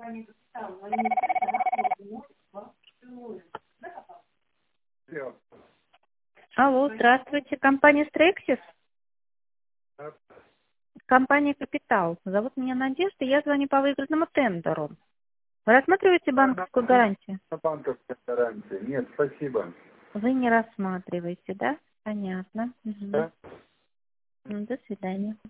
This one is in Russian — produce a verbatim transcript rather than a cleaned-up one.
Алло, здравствуйте. Компания Стрексис? Компания Капитал. Зовут меня Надежда, я звоню по выигранному тендеру. Вы рассматриваете банковскую гарантию? Банковская гарантия. Нет, спасибо. Вы не рассматриваете, да? Понятно. Мгм. Да? Ну, до свидания.